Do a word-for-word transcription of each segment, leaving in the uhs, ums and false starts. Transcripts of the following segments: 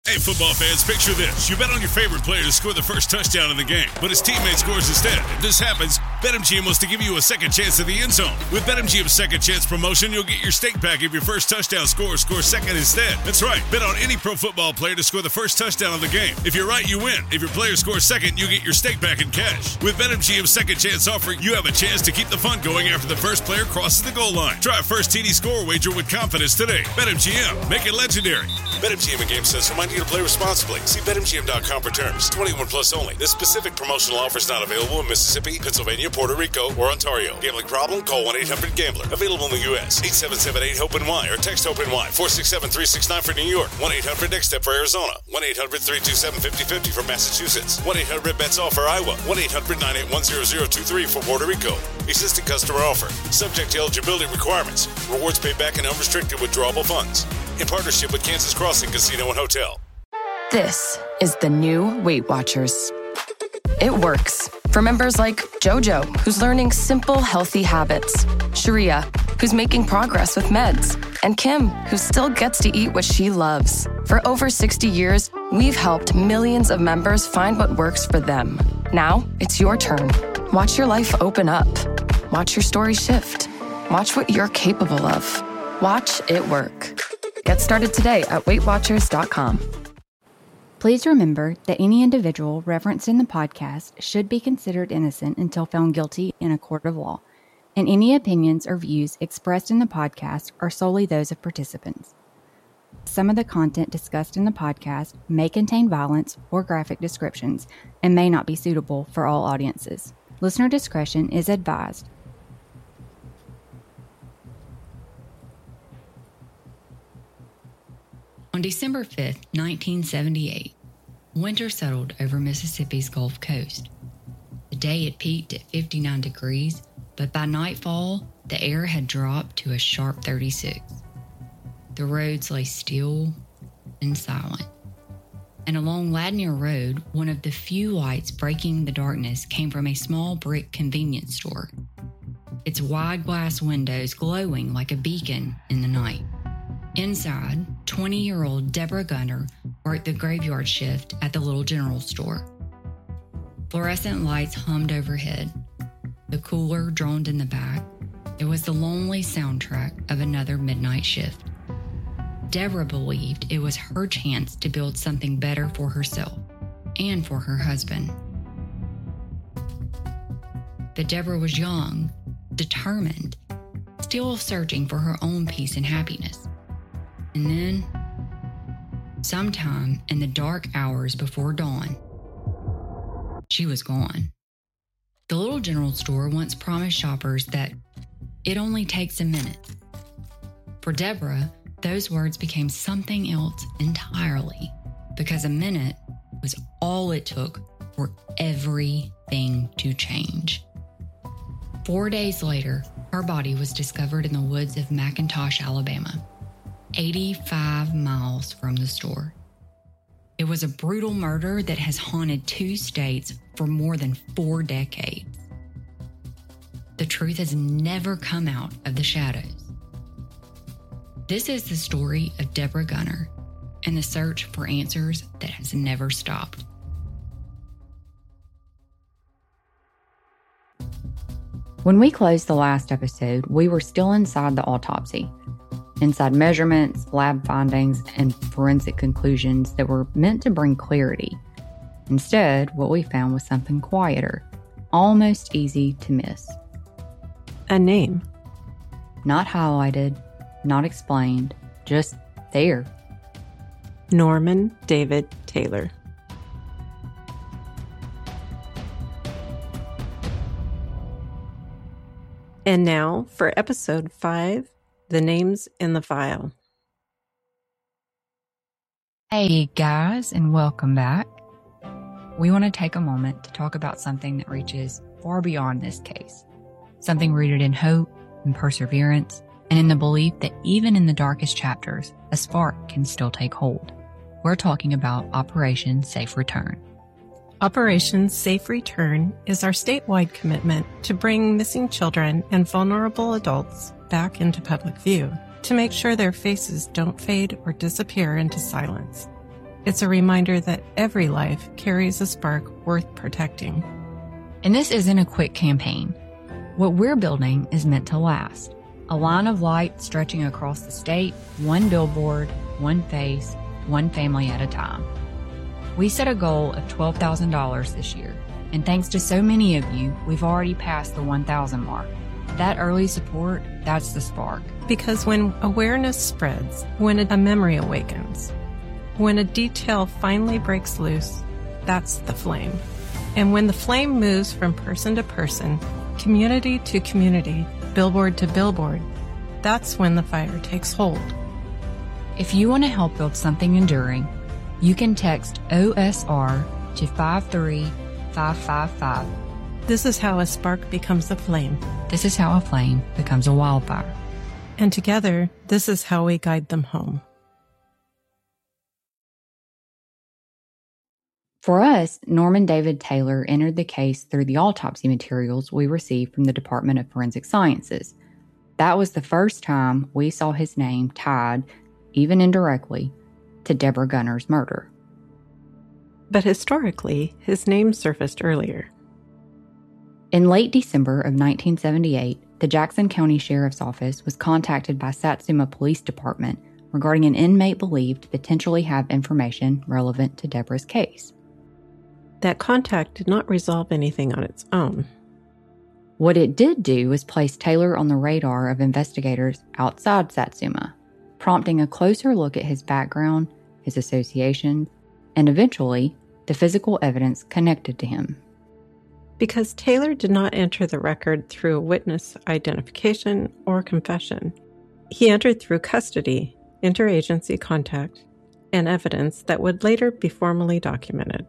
Hey, football fans, picture this. You bet on your favorite player to score the first touchdown in the game, but his teammate scores instead. If this happens, BetMGM wants to give you a second chance at the end zone. With BetMGM's second chance promotion, you'll get your stake back if your first touchdown scorer scores second instead. That's right. Bet on any pro football player to score the first touchdown of the game. If you're right, you win. If your player scores second, you get your stake back in cash. With BetMGM's second chance offer, you have a chance to keep the fun going after the first player crosses the goal line. Try a first T D score wager with confidence today. BetMGM. Make it legendary. BetMGM and GameSense remind you to play responsibly. See Bet M G M dot com for terms. twenty-one plus only. This specific promotional offer is not available in Mississippi, Pennsylvania, Puerto Rico, or Ontario. Gambling problem? Call one eight hundred gambler. Available in the U S eight seven seven eight hope N Y or text HOPE-NY. four six seven three six nine for New York. one eight hundred next step for Arizona. one eight hundred three two seven five zero five zero for Massachusetts. one eight hundred bets all for Iowa. one eight hundred nine eight one zero zero two three for Puerto Rico. Existing customer offer. Subject to eligibility requirements. Rewards paid back in unrestricted withdrawable funds. In partnership with Kansas Crossing Casino and Hotel. This is the new Weight Watchers. It works for members like JoJo, who's learning simple, healthy habits, Sharia, who's making progress with meds, and Kim, who still gets to eat what she loves. For over sixty years, we've helped millions of members find what works for them. Now, it's your turn. Watch your life open up. Watch your story shift. Watch what you're capable of. Watch it work. Get started today at weight watchers dot com. Please remember that any individual referenced in the podcast should be considered innocent until found guilty in a court of law, and any opinions or views expressed in the podcast are solely those of participants. Some of the content discussed in the podcast may contain violence or graphic descriptions and may not be suitable for all audiences. Listener discretion is advised. On December fifth, nineteen seventy-eight, winter settled over Mississippi's Gulf Coast. The day had peaked at fifty-nine degrees, but by nightfall, the air had dropped to a sharp thirty-six. The roads lay still and silent. And along Ladnier Road, one of the few lights breaking the darkness came from a small brick convenience store, its wide glass windows glowing like a beacon in the night. Inside, twenty-year-old Deborah Gunner worked the graveyard shift at the Little General Store. Fluorescent lights hummed overhead. The cooler droned in the back. It was the lonely soundtrack of another midnight shift. Deborah believed it was her chance to build something better for herself and for her husband. But Deborah was young, determined, still searching for her own peace and happiness. And then, sometime in the dark hours before dawn, she was gone. The Little General Store once promised shoppers that it only takes a minute. For Deborah, those words became something else entirely, because a minute was all it took for everything to change. Four days later, her body was discovered in the woods of McIntosh, Alabama, eighty-five miles from the store. It was a brutal murder that has haunted two states for more than four decades. The truth has never come out of the shadows. This is the story of Deborah Gunner and the search for answers that has never stopped. When we closed the last episode, we were still inside the autopsy. Inside measurements, lab findings, and forensic conclusions that were meant to bring clarity. Instead, what we found was something quieter, almost easy to miss. A name. Not highlighted, not explained, just there. Norman David Taylor. And now for episode five, The Names in the File. Hey guys, and welcome back. We want to take a moment to talk about something that reaches far beyond this case. Something rooted in hope and perseverance, and in the belief that even in the darkest chapters, a spark can still take hold. We're talking about Operation Safe Return. Operation Safe Return is our statewide commitment to bring missing children and vulnerable adults back into public view to make sure their faces don't fade or disappear into silence. It's a reminder that every life carries a spark worth protecting. And this isn't a quick campaign. What we're building is meant to last. A line of light stretching across the state, one billboard, one face, one family at a time. We set a goal of twelve thousand dollars this year, and thanks to so many of you, we've already passed the one thousand mark. That early support, that's the spark. Because when awareness spreads, when a memory awakens, when a detail finally breaks loose, that's the flame. And when the flame moves from person to person, community to community, billboard to billboard, that's when the fire takes hold. If you want to help build something enduring, you can text O S R to five three five five five. This is how a spark becomes a flame. This is how a flame becomes a wildfire. And together, this is how we guide them home. For us, Norman David Taylor entered the case through the autopsy materials we received from the Department of Forensic Sciences. That was the first time we saw his name tied, even indirectly, to Deborah Gunner's murder. But historically, his name surfaced earlier. In late December of nineteen seventy-eight, the Jackson County Sheriff's Office was contacted by Satsuma Police Department regarding an inmate believed to potentially have information relevant to Deborah's case. That contact did not resolve anything on its own. What it did do was place Taylor on the radar of investigators outside Satsuma, prompting a closer look at his background, his associations, and eventually, the physical evidence connected to him. Because Taylor did not enter the record through a witness identification or confession. He entered through custody, interagency contact, and evidence that would later be formally documented.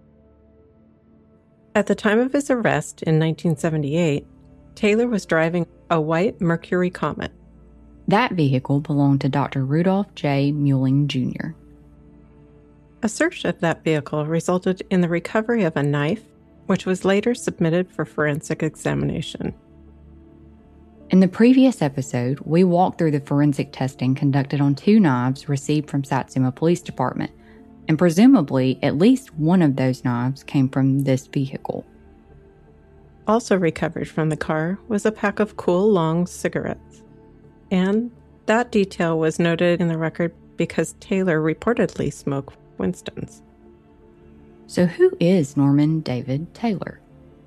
At the time of his arrest in nineteen seventy-eight, Taylor was driving a white Mercury Comet. That vehicle belonged to Doctor Rudolph J. Muehling, Junior A search of that vehicle resulted in the recovery of a knife, which was later submitted for forensic examination. In the previous episode, we walked through the forensic testing conducted on two knives received from Satsuma Police Department, and presumably at least one of those knives came from this vehicle. Also recovered from the car was a pack of Kool Long cigarettes, and that detail was noted in the record because Taylor reportedly smoked Winston's. So who is Norman David Taylor?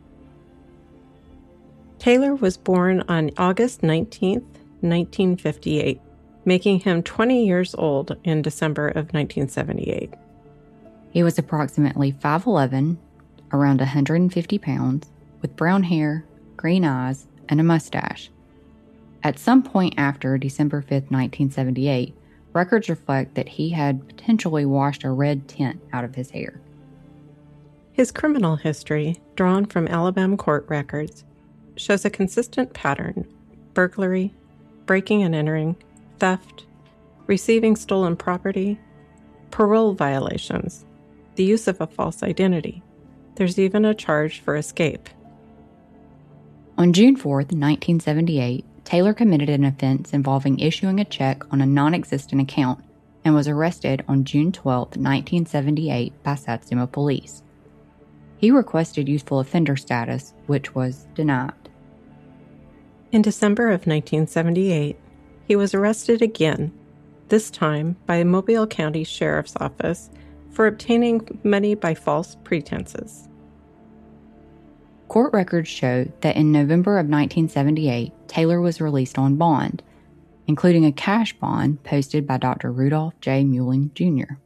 Taylor was born on August nineteenth, nineteen fifty-eight, making him twenty years old in December of nineteen seventy-eight. He was approximately five eleven, around one hundred fifty pounds, with brown hair, green eyes, and a mustache. At some point after December fifth, nineteen seventy-eight, records reflect that he had potentially washed a red tint out of his hair. His criminal history, drawn from Alabama court records, shows a consistent pattern: burglary, breaking and entering, theft, receiving stolen property, parole violations, the use of a false identity. There's even a charge for escape. On June fourth, nineteen seventy-eight, Taylor committed an offense involving issuing a check on a non-existent account and was arrested on June twelfth, nineteen seventy-eight by Satsuma Police. He requested youthful offender status, which was denied. In December of nineteen seventy-eight, he was arrested again, this time by Mobile County Sheriff's Office for obtaining money by false pretenses. Court records show that in November of nineteen seventy-eight, Taylor was released on bond, including a cash bond posted by Doctor Rudolph J. Muehling, Junior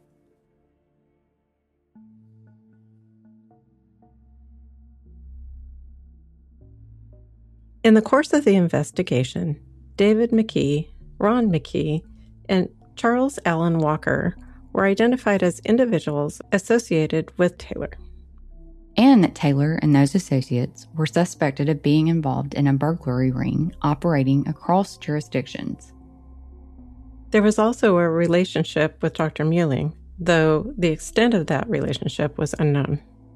In the course of the investigation, David McKee, Ron McKee, and Charles Allen Walker were identified as individuals associated with Taylor. And that Taylor and those associates were suspected of being involved in a burglary ring operating across jurisdictions. There was also a relationship with Doctor Muehling, though the extent of that relationship was unknown.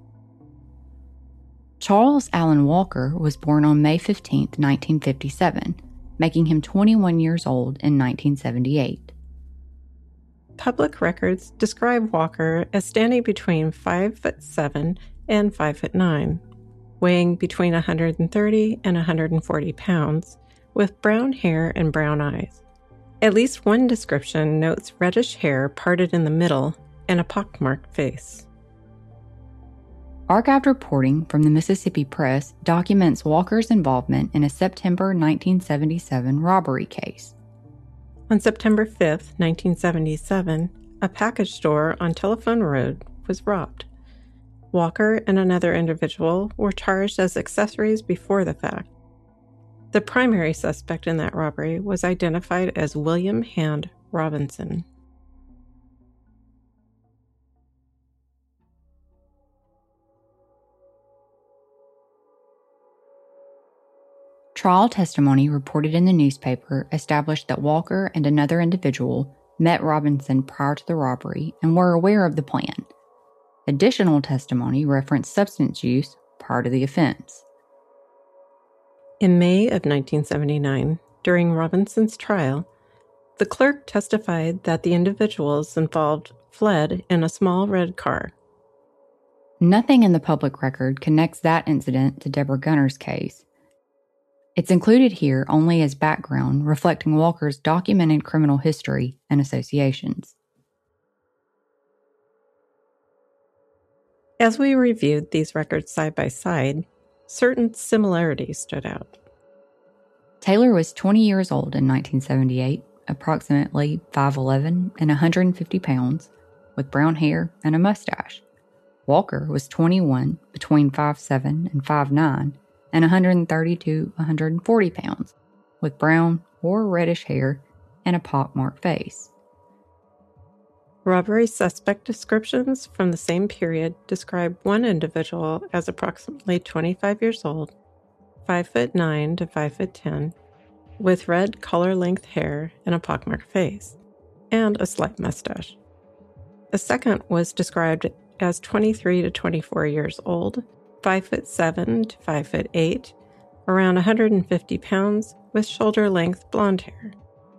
Charles Allen Walker was born on May fifteenth, nineteen fifty-seven, making him twenty-one years old in nineteen seventy-eight. Public records describe Walker as standing between five foot seven and five foot nine, weighing between one hundred thirty and one hundred forty pounds, with brown hair and brown eyes. At least one description notes reddish hair parted in the middle and a pockmarked face. Archived reporting from the Mississippi Press documents Walker's involvement in a September nineteen seventy-seven robbery case. On September fifth, nineteen seventy-seven, a package store on Telephone Road was robbed. Walker and another individual were charged as accessories before the fact. The primary suspect in that robbery was identified as William Hand Robinson. Trial testimony reported in the newspaper established that Walker and another individual met Robinson prior to the robbery and were aware of the plan. Additional testimony referenced substance use prior to the offense. In May of nineteen seventy-nine, during Robinson's trial, the clerk testified that the individuals involved fled in a small red car. Nothing in the public record connects that incident to Deborah Gunner's case. It's included here only as background, reflecting Walker's documented criminal history and associations. As we reviewed these records side by side, certain similarities stood out. Taylor was twenty years old in nineteen seventy-eight, approximately five eleven and one hundred fifty pounds, with brown hair and a mustache. Walker was twenty-one, between five seven and five nine, and one hundred thirty to one hundred forty pounds, with brown or reddish hair and a pockmarked face. Robbery suspect descriptions from the same period describe one individual as approximately twenty-five years old, five foot nine to five foot ten, with red collar-length hair and a pockmarked face, and a slight mustache. The second was described as twenty-three to twenty-four years old, five foot seven to five foot eight, around one hundred fifty pounds, with shoulder-length blonde hair.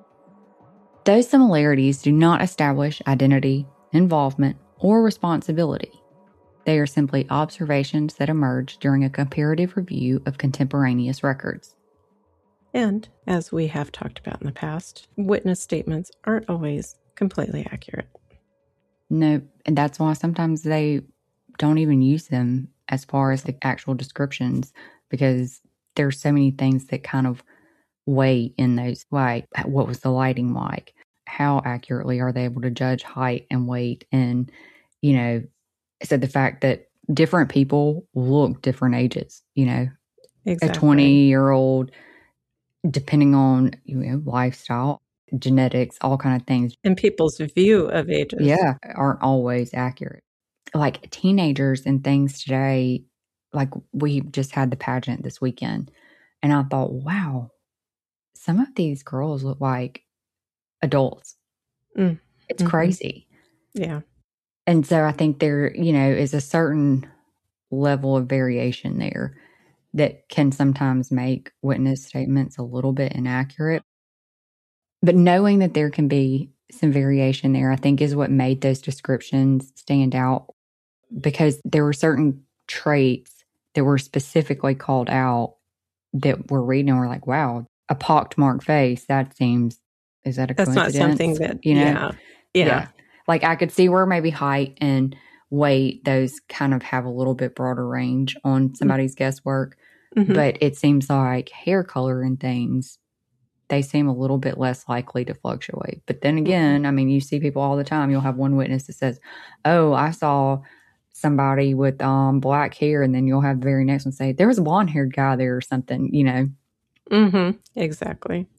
Those similarities do not establish identity, involvement, or responsibility. They are simply observations that emerge during a comparative review of contemporaneous records. And, as we have talked about in the past, witness statements aren't always completely accurate. No, and that's why sometimes they don't even use them as far as the actual descriptions, because there's so many things that kind of weigh in those, like what was the lighting like? How accurately are they able to judge height and weight? And, you know, so the fact that different people look different ages, you know, exactly. A twenty-year-old, depending on, you know, lifestyle, genetics, all kind of things. And people's view of ages. Yeah, aren't always accurate. Like teenagers and things today, like we just had the pageant this weekend, and I thought, wow, some of these girls look like adults. Mm. It's mm-hmm. crazy. Yeah. And so I think there, you know, is a certain level of variation there that can sometimes make witness statements a little bit inaccurate. But knowing that there can be some variation there, I think is what made those descriptions stand out, because there were certain traits that were specifically called out that we're reading and we're like, wow, a pockmarked face, that seems, is that a That's coincidence? not something that, you know, yeah, yeah. yeah. Like I could see where maybe height and weight, those kind of have a little bit broader range on somebody's mm-hmm. guesswork. Mm-hmm. But it seems like hair color and things, they seem a little bit less likely to fluctuate. But then again, I mean, you see people all the time. You'll have one witness that says, oh, I saw somebody with um, black hair. And then you'll have the very next one say, there was a blonde haired guy there or something, you know. Mm-hmm. Exactly.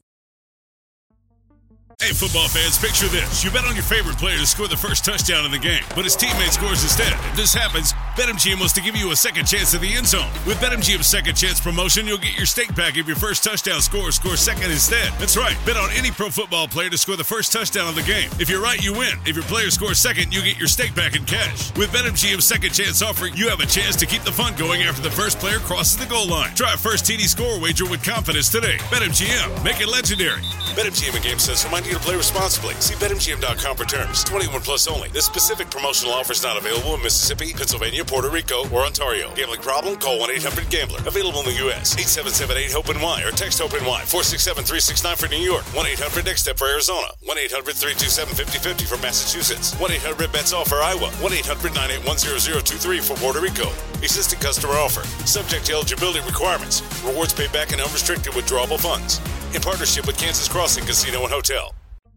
Hey, football fans, picture this. You bet on your favorite player to score the first touchdown in the game, but his teammate scores instead. If this happens, BetMGM wants to give you a second chance at the end zone. With BetMGM's second chance promotion, you'll get your stake back if your first touchdown scorer scores second instead. That's right. Bet on any pro football player to score the first touchdown of the game. If you're right, you win. If your player scores second, you get your stake back in cash. With BetMGM's second chance offer, you have a chance to keep the fun going after the first player crosses the goal line. Try a first T D score wager with confidence today. BetMGM. Make it legendary. BetMGM and GameSense remind you to play responsibly. See Bet M G M dot com for terms. twenty-one plus only. This specific promotional offer is not available in Mississippi, Pennsylvania, Puerto Rico, or Ontario. Gambling problem? Call one eight hundred gambler. Available in the U S. eight seven seven eight hope N Y or text HOPE-NY. four six seven three six nine for New York. one eight hundred next step for Arizona. one eight hundred three two seven five zero five zero for Massachusetts. one eight hundred bets all for Iowa. one eight hundred nine eight one zero zero two three for Puerto Rico. Existing customer offer. Subject to eligibility requirements. Rewards paid back in unrestricted withdrawable funds. In partnership with Kansas Crossing Casino and Hotel.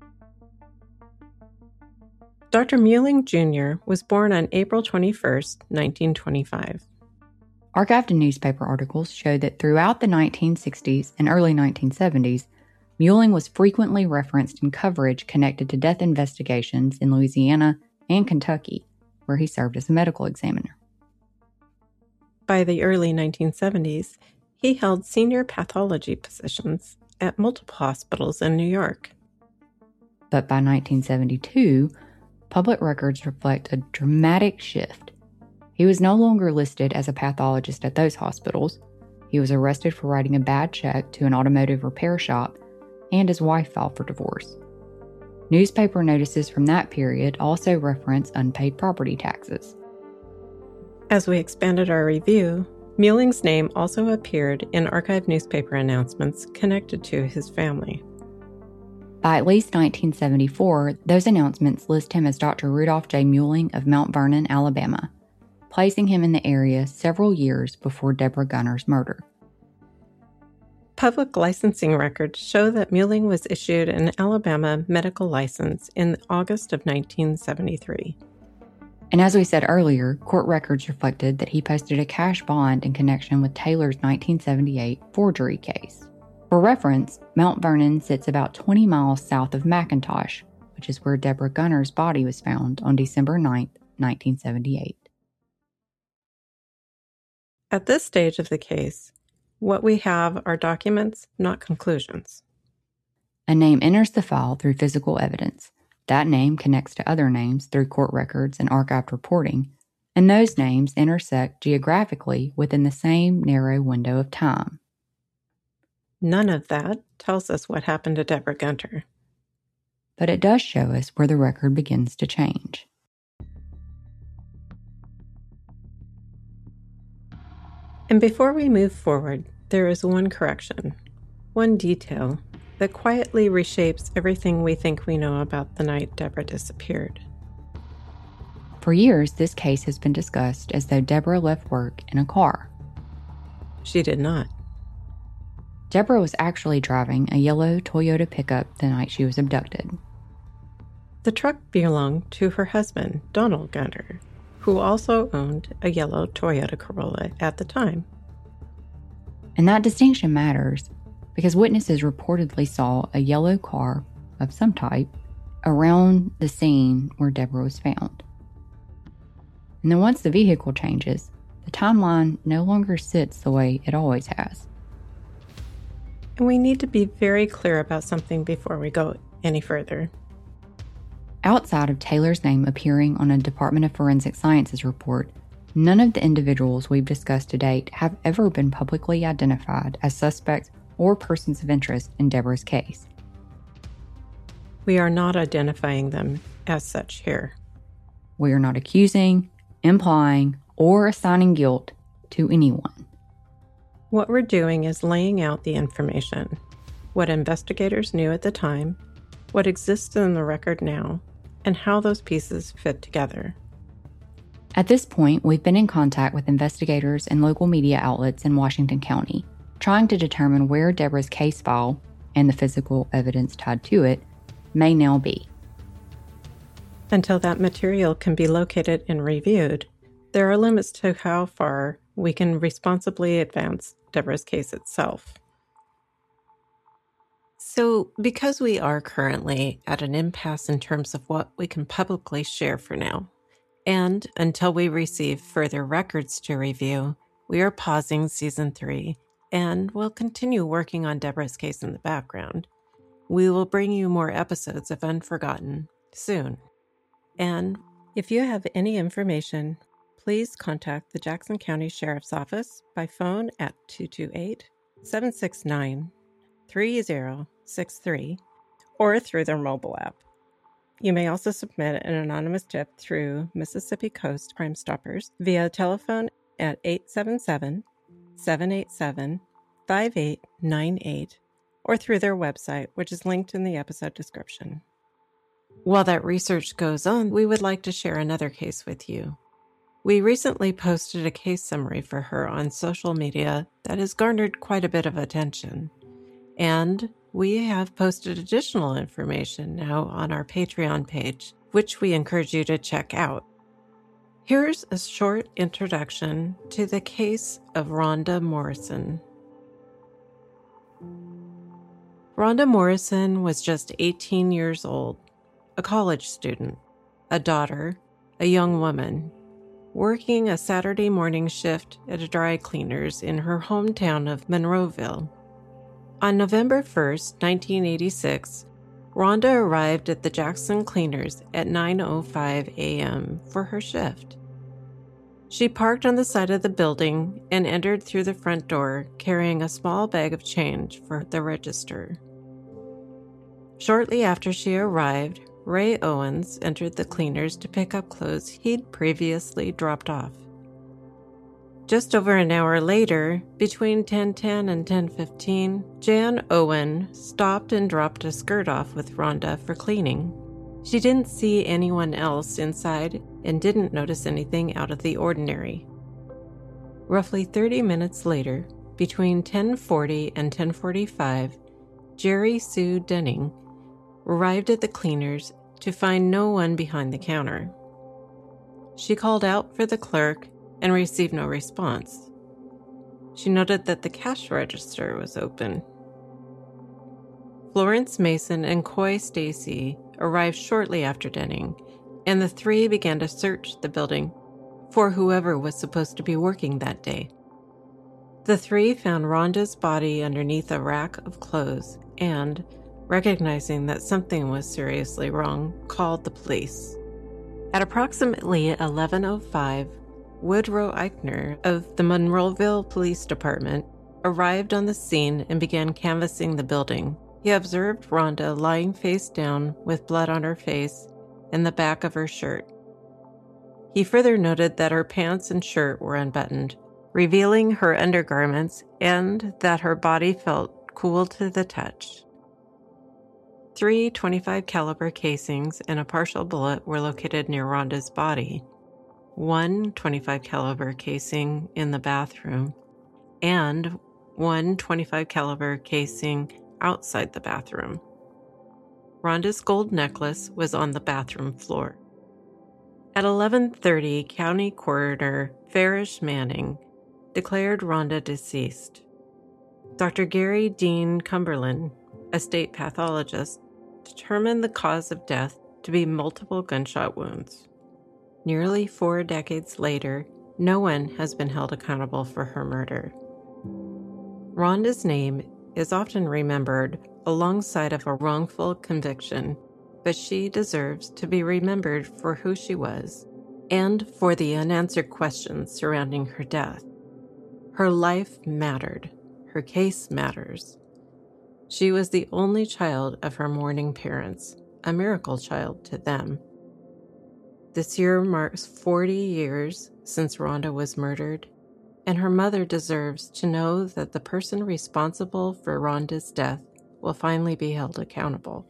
Doctor Muehling Junior was born on April twenty-first, nineteen twenty-five. Archived newspaper articles show that throughout the nineteen sixties and early nineteen seventies, Muehling was frequently referenced in coverage connected to death investigations in Louisiana and Kentucky, where he served as a medical examiner. By the early nineteen seventies, he held senior pathology positions at multiple hospitals in New York. But by nineteen seventy-two, public records reflect a dramatic shift. He was no longer listed as a pathologist at those hospitals. He was arrested for writing a bad check to an automotive repair shop, and his wife filed for divorce. Newspaper notices from that period also reference unpaid property taxes. As we expanded our review, Muehling's name also appeared in archived newspaper announcements connected to his family. By at least nineteen seventy-four, those announcements list him as Doctor Rudolph J. Muehling of Mount Vernon, Alabama, placing him in the area several years before Deborah Gunner's murder. Public licensing records show that Muehling was issued an Alabama medical license in August of nineteen seventy-three. And as we said earlier, court records reflected that he posted a cash bond in connection with Taylor's nineteen seventy-eight forgery case. For reference, Mount Vernon sits about twenty miles south of McIntosh, which is where Deborah Gunner's body was found on December ninth, nineteen seventy-eight. At this stage of the case, what we have are documents, not conclusions. A name enters the file through physical evidence. That name connects to other names through court records and archived reporting, and those names intersect geographically within the same narrow window of time. None of that tells us what happened to Deborah Gunter. But it does show us where the record begins to change. And before we move forward, there is one correction, one detail that quietly reshapes everything we think we know about the night Deborah disappeared. For years, this case has been discussed as though Deborah left work in a car. She did not. Deborah was actually driving a yellow Toyota pickup the night she was abducted. The truck belonged to her husband, Donald Gunter, who also owned a yellow Toyota Corolla at the time. And that distinction matters because witnesses reportedly saw a yellow car of some type around the scene where Deborah was found. And then once the vehicle changes, the timeline no longer sits the way it always has. And we need to be very clear about something before we go any further. Outside of Taylor's name appearing on a Department of Forensic Sciences report, none of the individuals we've discussed to date have ever been publicly identified as suspects or persons of interest in Deborah's case. We are not identifying them as such here. We are not accusing, implying, or assigning guilt to anyone. What we're doing is laying out the information, what investigators knew at the time, what exists in the record now, and how those pieces fit together. At this point, we've been in contact with investigators and local media outlets in Washington County, trying to determine where Deborah's case file, and the physical evidence tied to it, may now be. Until that material can be located and reviewed, there are limits to how far we can responsibly advance Deborah's case itself. So, because we are currently at an impasse in terms of what we can publicly share for now, And until we receive further records to review, we are pausing Season three and will continue working on Deborah's case in the background. We will bring you more episodes of Unforgotten soon. And if you have any information, please contact the Jackson County Sheriff's Office by phone at two two eight, seven six nine, three zero six three or through their mobile app. You may also submit an anonymous tip through Mississippi Coast Crime Stoppers via telephone at eight seven seven, seven eight seven, five eight nine eight or through their website, which is linked in the episode description. While that research goes on, we would like to share another case with you. We recently posted a case summary for her on social media that has garnered quite a bit of attention. And we have posted additional information now on our Patreon page, which we encourage you to check out. Here's a short introduction to the case of Rhonda Morrison. Rhonda Morrison was just eighteen years old, a college student, a daughter, a young woman, working a Saturday morning shift at a dry cleaner's in her hometown of Monroeville. On November first, nineteen eighty-six, Rhonda arrived at the Jackson Cleaners at nine oh five a.m. for her shift. She parked on the side of the building and entered through the front door carrying a small bag of change for the register. Shortly after she arrived, Ray Owens entered the Cleaners to pick up clothes he'd previously dropped off. Just over an hour later, between ten ten and ten fifteen, Jan Owen stopped and dropped a skirt off with Rhonda for cleaning. She didn't see anyone else inside and didn't notice anything out of the ordinary. Roughly thirty minutes later, between ten forty and ten forty-five, Jerry Sue Denning arrived at the Cleaners to find no one behind the counter. She called out for the clerk and received no response. She noted that the cash register was open. Florence Mason and Coy Stacy arrived shortly after Denning, and the three began to search the building for whoever was supposed to be working that day. The three found Rhonda's body underneath a rack of clothes and, recognizing that something was seriously wrong, called the police. At approximately eleven oh five, Woodrow Eichner of the Monroeville Police Department arrived on the scene and began canvassing the building. He observed Rhonda lying face down with blood on her face and the back of her shirt. He further noted that her pants and shirt were unbuttoned, revealing her undergarments, and that her body felt cool to the touch. Three twenty-five caliber casings and a partial bullet were located near Rhonda's body. One twenty-five caliber casing in the bathroom, and one twenty-five caliber casing outside the bathroom. Rhonda's gold necklace was on the bathroom floor. At eleven thirty, County Coroner Farish Manning declared Rhonda deceased. Doctor Gary Dean Cumberland, a state pathologist, determined the cause of death to be multiple gunshot wounds. Nearly four decades later, no one has been held accountable for her murder. Rhonda's name is often remembered alongside of a wrongful conviction, but she deserves to be remembered for who she was and for the unanswered questions surrounding her death. Her life mattered. Her case matters. She was the only child of her mourning parents, a miracle child to them. This year marks forty years since Rhonda was murdered, and her mother deserves to know that the person responsible for Rhonda's death will finally be held accountable.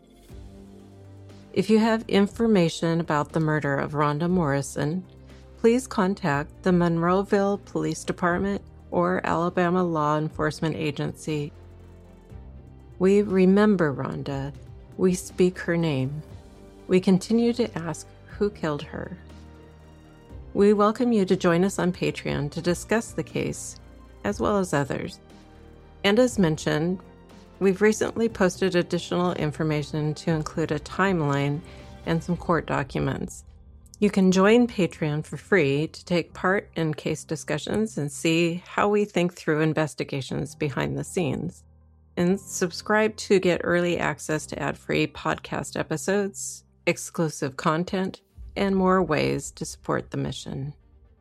If you have information about the murder of Rhonda Morrison, please contact the Monroeville Police Department or Alabama Law Enforcement Agency. We remember Rhonda. We speak her name. We continue to ask who killed her. We welcome you to join us on Patreon to discuss the case, as well as others. And as mentioned, we've recently posted additional information to include a timeline and some court documents. You can join Patreon for free to take part in case discussions and see how we think through investigations behind the scenes. And subscribe to get early access to ad-free podcast episodes, exclusive content, and more ways to support the mission.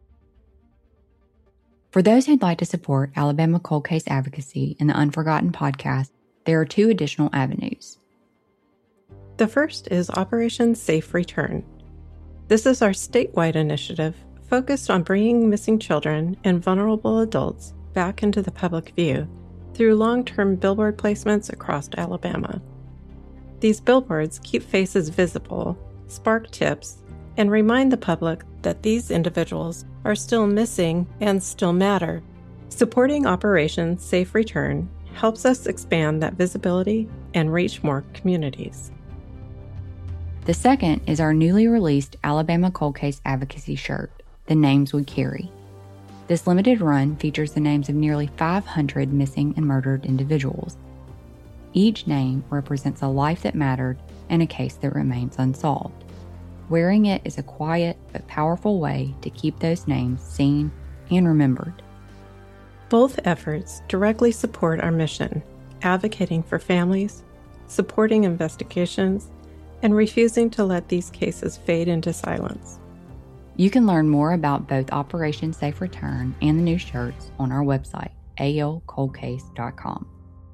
For those who'd like to support Alabama Cold Case Advocacy and the Unforgotten podcast, there are two additional avenues. The first is Operation Safe Return. This is our statewide initiative focused on bringing missing children and vulnerable adults back into the public view through long-term billboard placements across Alabama. These billboards keep faces visible, spark tips, and remind the public that these individuals are still missing and still matter. Supporting Operation Safe Return helps us expand that visibility and reach more communities. The second is our newly released Alabama Cold Case Advocacy shirt, The Names We Carry. This limited run features the names of nearly five hundred missing and murdered individuals. Each name represents a life that mattered and a case that remains unsolved. Wearing it is a quiet but powerful way to keep those names seen and remembered. Both efforts directly support our mission, advocating for families, supporting investigations, and refusing to let these cases fade into silence. You can learn more about both Operation Safe Return and the new shirts on our website, a l cold case dot com.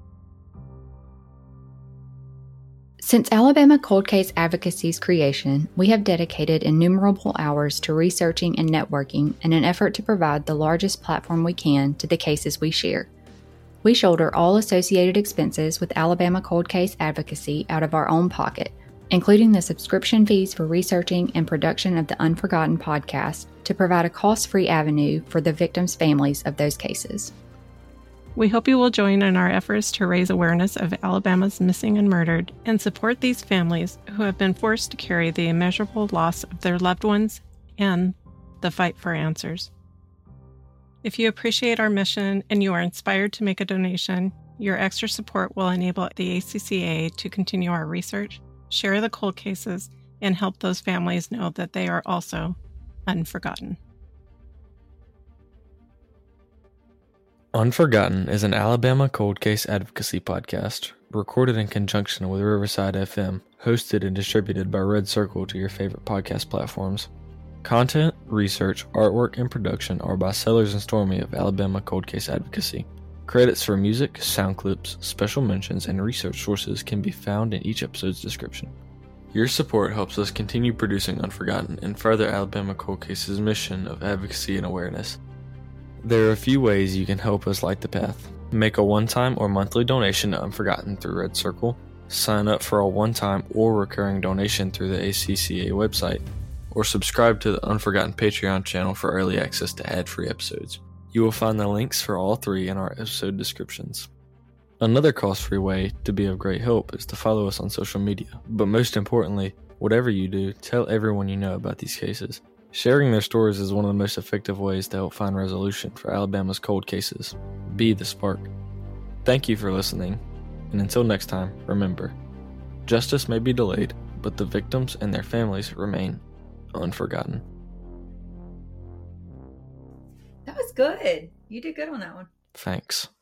Since Alabama Cold Case Advocacy's creation, we have dedicated innumerable hours to researching and networking in an effort to provide the largest platform we can to the cases we share. We shoulder all associated expenses with Alabama Cold Case Advocacy out of our own pocket, including the subscription fees for researching and production of the Unforgotten podcast to provide a cost-free avenue for the victims' families of those cases. We hope you will join in our efforts to raise awareness of Alabama's missing and murdered and support these families who have been forced to carry the immeasurable loss of their loved ones and the fight for answers. If you appreciate our mission and you are inspired to make a donation, your extra support will enable the A C C A to continue our research, share the cold cases, and help those families know that they are also unforgotten. Unforgotten is an Alabama Cold Case Advocacy podcast, recorded in conjunction with Riverside F M, hosted and distributed by Red Circle to your favorite podcast platforms. Content, research, artwork, and production are by Sellers and Stormy of Alabama Cold Case Advocacy. Credits for music, sound clips, special mentions, and research sources can be found in each episode's description. Your support helps us continue producing Unforgotten and further Alabama Cold Case's mission of advocacy and awareness. There are a few ways you can help us light the path. Make a one-time or monthly donation to Unforgotten through Red Circle, sign up for a one-time or recurring donation through the A C C A website, or subscribe to the Unforgotten Patreon channel for early access to ad-free episodes. You will find the links for all three in our episode descriptions. Another cost-free way to be of great help is to follow us on social media, but most importantly, whatever you do, tell everyone you know about these cases. Sharing their stories is one of the most effective ways to help find resolution for Alabama's cold cases. Be the spark. Thank you for listening, and until next time, remember, justice may be delayed, but the victims and their families remain unforgotten. That was good. You did good on that one. Thanks.